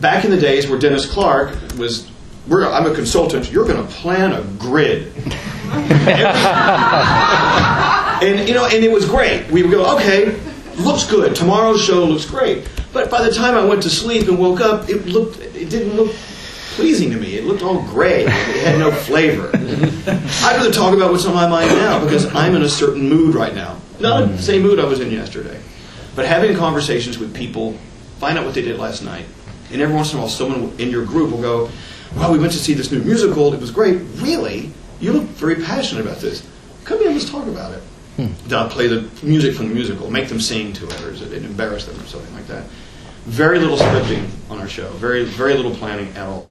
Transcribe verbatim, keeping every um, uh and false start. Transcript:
Back in the days where Dennis Clark was, we're, I'm a consultant, you're going to plan a grid. And, you know, and it was great. We would go, okay, looks good. Tomorrow's show looks great. But by the time I went to sleep and woke up, it looked, it didn't look pleasing to me. It looked all gray. It had no flavor. I'd rather talk about what's on my mind now because I'm in a certain mood right now. Not the same mood I was in yesterday. But having conversations with people, find out what they did last night. And every once in a while, someone in your group will go, well, we went to see this new musical. It was great. Really? You look very passionate about this. Come in, let's talk about it. Hmm. Then I'll play the music from the musical, make them sing to it, or embarrass them or something like that. Very little scripting on our show. Very, very little planning at all.